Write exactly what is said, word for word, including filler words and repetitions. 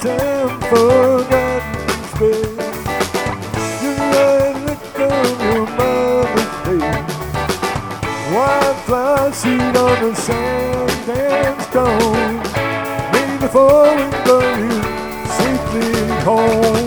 and forgotten space. You got look on your mother's face. Wildflower seed on the sand and stone. May the falling blow you safely home.